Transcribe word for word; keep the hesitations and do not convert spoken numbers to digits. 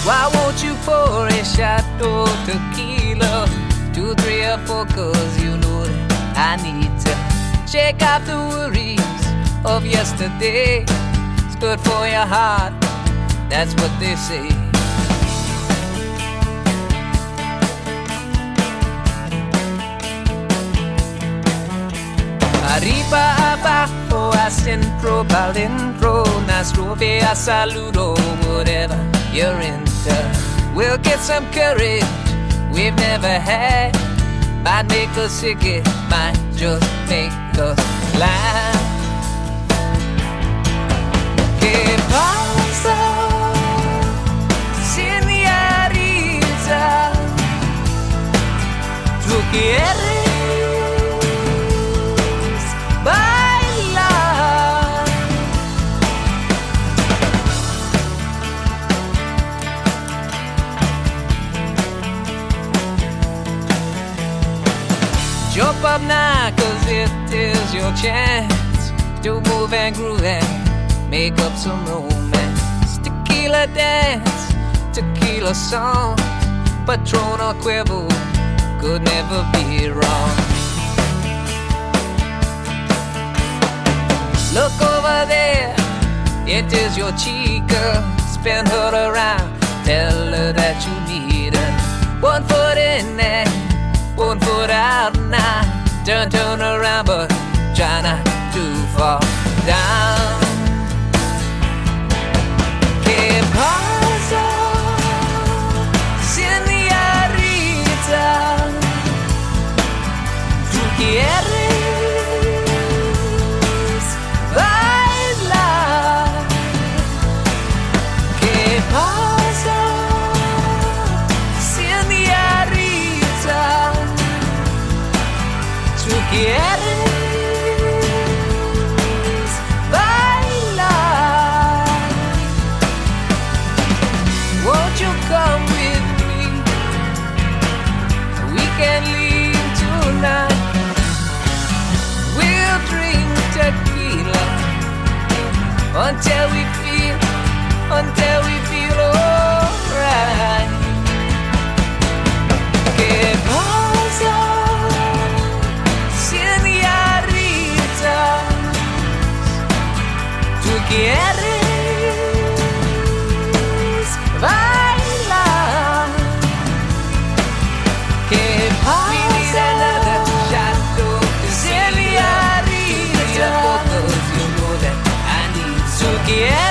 Why won't you pour a shot of tequila? Two, three, or four, cause you know that I need to shake off the worries of yesterday. It's good for your heart, that's what they say. Arriba, abajo, a centro, pa'l dentro, Nastrovia, a saludo, whatever you're into. We'll get some courage we've never had. Might make us sick, it might just make us laugh. Que pasa, señorita? ¿Tú quieres bailar? Jump up now, cause it is your chance to move and groove and make up some romance. Tequila dance, tequila song, Patron or Cuervo could never be wrong. Look over there, it is your chica. Spin her around, tell her that you need her. One foot in there, one foot out now. Turn, turn around, but try not to fall down. Que pasa, señorita? ¿Tú quieres bailar? Que pasa, señorita? ¿Tú quieres bailar? Won't you come with me? We can leave tonight. We'll drink tequila until we feel, until we feel alright. Que pasa, señorita? ¿Tú quieres bailar? Que pasa, we need another shot of señorita? Cause you know that I need to get